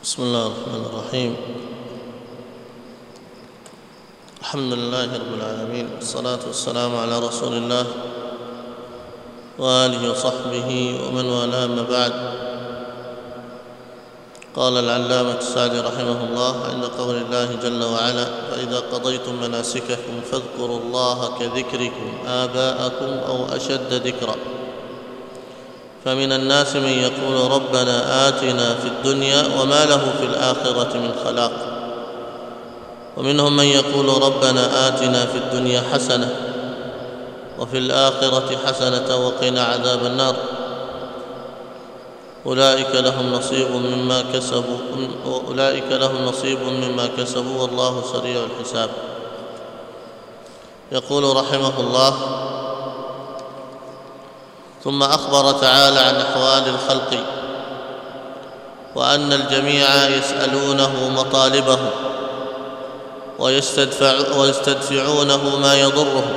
بسم الله الرحمن الرحيم. الحمد لله رب العالمين، والصلاة والسلام على رسول الله وآله وصحبه ومن والاه، أما بعد. قال العلامة السعدي رحمه الله عند قول الله جل وعلا: فإذا قضيتم مناسككم فاذكروا الله كذكركم آباءكم أو أشد ذكرا. فمن الناس من يقول ربنا آتنا في الدنيا وما له في الآخرة من خلاق، ومنهم من يقول ربنا آتنا في الدنيا حسنة وفي الآخرة حسنة وقنا عذاب النار. أولئك لهم نصيب مما كسبوا والله سريع الحساب. يقول رحمه الله: ثم أخبر تعالى عن أحوال الخلق، وأن الجميع يسألونه مطالبهم ويستدفعونه ما يضرهم،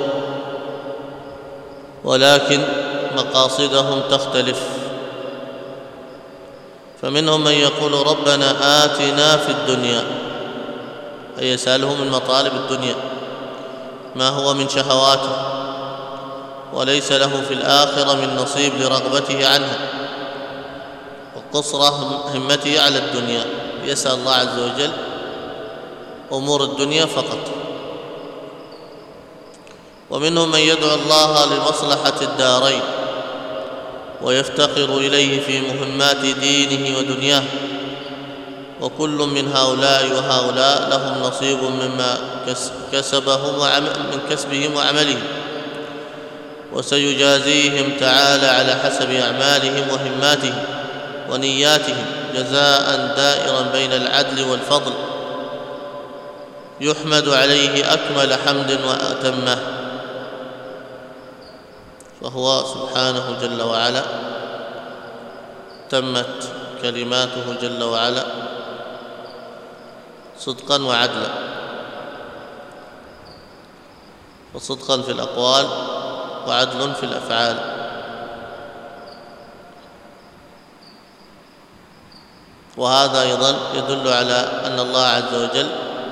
ولكن مقاصدهم تختلف. فمنهم من يقول ربنا آتنا في الدنيا، أي يسأله من مطالب الدنيا ما هو من شهواته، وليس له في الآخرة من نصيب لرغبته عنها وقصر همته على الدنيا، يسأل الله عز وجل أمور الدنيا فقط. ومنهم من يدعو الله لمصلحة الدارين ويفتقر إليه في مهمات دينه ودنياه، وكل من هؤلاء وهؤلاء لهم نصيب مما من كسبهم وعملهم، وسيجازيهم تعالى على حسب أعمالهم وهماتهم ونياتهم جزاء دائرا بين العدل والفضل، يحمد عليه أكمل حمد وأتمه. فهو سبحانه جل وعلا تمت كلماته جل وعلا صدقا وعدلا، وصدقا في الأقوال وعدل في الأفعال. وهذا أيضا يدل على أن الله عز وجل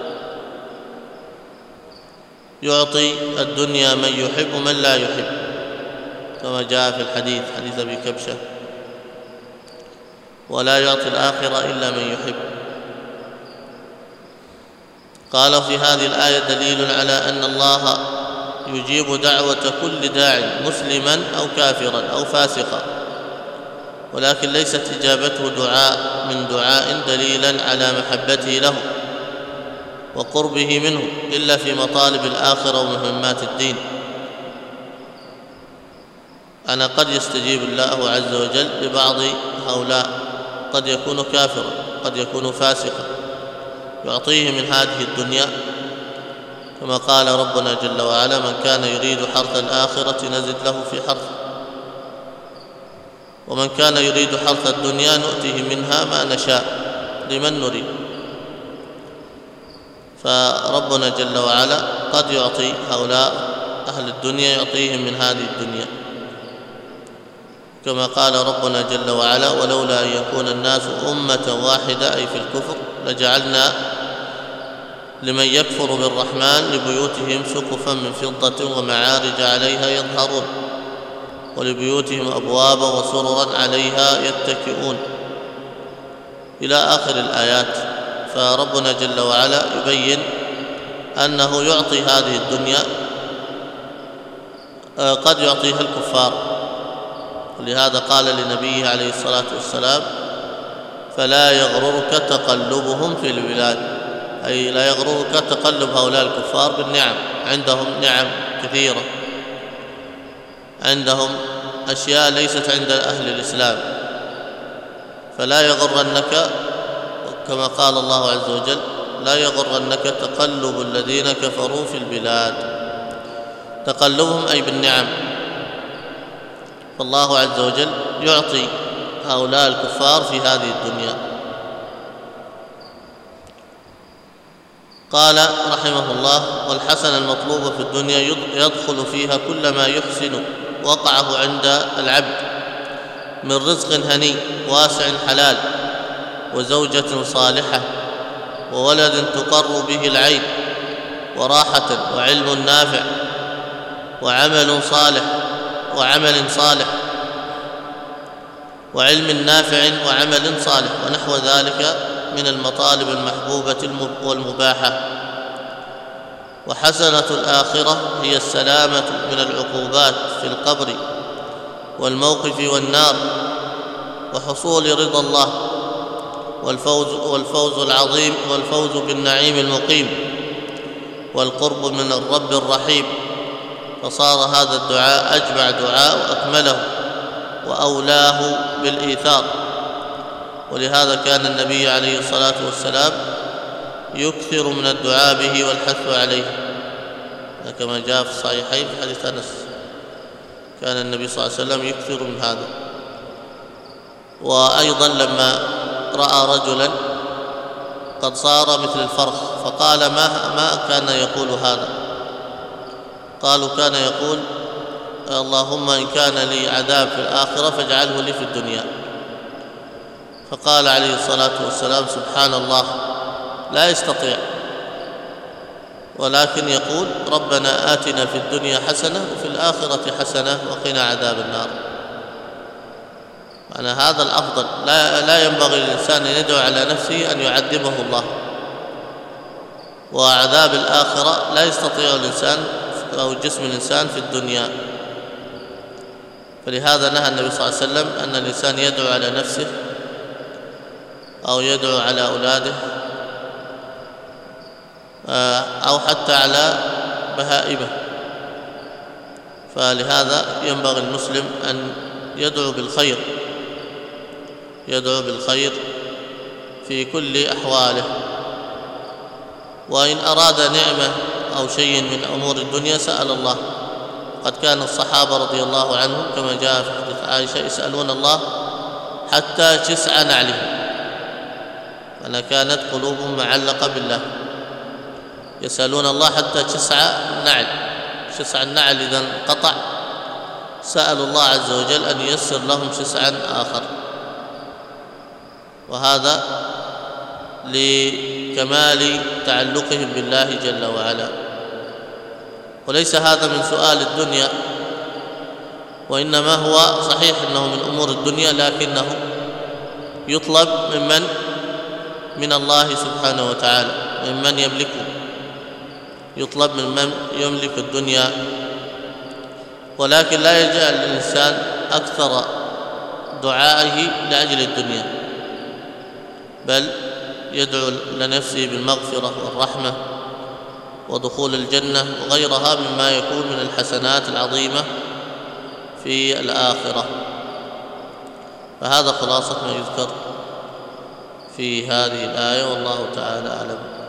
يعطي الدنيا من يحب ومن لا يحب، كما جاء في الحديث، حديث أبي كبشة: ولا يعطي الآخرة إلا من يحب. قال في هذه الآية دليل على أن الله يجيب دعوة كل داع مسلما أو كافرا أو فاسقا، ولكن ليست إجابته من دعاء دليلا على محبته له وقربه منه إلا في مطالب الآخرة ومهمات الدين. أنا قد يستجيب الله عز وجل لبعض هؤلاء، قد يكون كافرا قد يكون فاسقا، يعطيه من هذه الدنيا، كما قال ربنا جل وعلا: من كان يريد حرث الآخرة نزد له في حرثه، ومن كان يريد حرث الدنيا نؤته منها ما نشاء لمن نريد. فربنا جل وعلا قد يعطي هؤلاء أهل الدنيا، يعطيهم من هذه الدنيا، كما قال ربنا جل وعلا: ولولا أن يكون الناس أمة واحدة، أي في الكفر، لجعلنا لمن يكفر بالرحمن لبيوتهم سقفا من فضة ومعارج عليها يظهرون، ولبيوتهم أبوابا وسررا عليها يتكئون، إلى آخر الآيات. فربنا جل وعلا يبين أنه يعطي هذه الدنيا، قد يعطيها الكفار، ولهذا قال لنبيه عليه الصلاة والسلام: فلا يغررك تقلبهم في البلاد، أي لا يغررك تقلب هؤلاء الكفار بالنعم، عندهم نعم كثيرة، عندهم أشياء ليست عند أهل الإسلام، فلا يغرنك، كما قال الله عز وجل: لا يغرنك تقلب الذين كفروا في البلاد. تقلبهم أي بالنعم. فالله عز وجل يعطي هؤلاء الكفار في هذه الدنيا. قال رحمه الله: والحسنة المطلوبة في الدنيا يدخل فيها كل ما يحسن وقعه عند العبد من رزق هني واسع حلال، وزوجة صالحة وولد تقر به العين وراحة وعلم نافع وعمل صالح وعلم نافع وعمل صالح ونحو ذلك من المطالب المحبوبة والمباحة. وحسنة الآخرة هي السلامة من العقوبات في القبر والموقف والنار وحصول رضا الله والفوز العظيم والفوز بالنعيم المقيم والقرب من الرب الرحيم. فصار هذا الدعاء أجمع دعاء وأكمله وأولاه بالإيثار. ولهذا كان النبي عليه الصلاة والسلام يكثر من الدعاء به والحث عليه، كما جاء في الصحيحين في حديث أنس كان النبي صلى الله عليه وسلم يكثر من هذا. وأيضا لما رأى رجلا قد صار مثل الفرخ فقال ما كان يقول هذا؟ قالوا كان يقول اللهم إن كان لي عذاب في الآخرة فاجعله لي في الدنيا. فقال عليه الصلاة والسلام سبحان الله لا يستطيع، ولكن يقول ربنا آتنا في الدنيا حسنة وفي الآخرة حسنة وقنا عذاب النار. معنى هذا الأفضل، لا ينبغي للإنسان أن يدعو على نفسه أن يعذبه الله، وعذاب الآخرة لا يستطيع الإنسان أو جسم الإنسان في الدنيا. فلهذا نهى النبي صلى الله عليه وسلم أن الإنسان يدعو على نفسه أو يدعو على أولاده أو حتى على بهائمه. فلهذا ينبغي المسلم أن يدعو بالخير في كل أحواله، وإن أراد نعمة أو شيء من أمور الدنيا سأل الله. قد كان الصحابة رضي الله عنهم كما جاء في حديث عائشة يسألون الله حتى جسع نعلهم، أنا كانت قلوبهم معلقة بالله، يسألون الله حتى جسع النعل إذا انقطع سألوا الله عز وجل أن ييسر لهم جسعا آخر، وهذا لكمال تعلقهم بالله جل وعلا. وليس هذا من سؤال الدنيا، وإنما هو صحيح أنه من أمور الدنيا، لكنه يطلب من الله سبحانه وتعالى، ممن يملكه، يطلب ممن يملك الدنيا. ولكن لا يجعل الإنسان أكثر دعائه لأجل الدنيا، بل يدعو لنفسه بالمغفرة والرحمة ودخول الجنة وغيرها مما يكون من الحسنات العظيمة في الآخرة. فهذا خلاصة ما يذكر في هذه الآية، والله تعالى أعلم.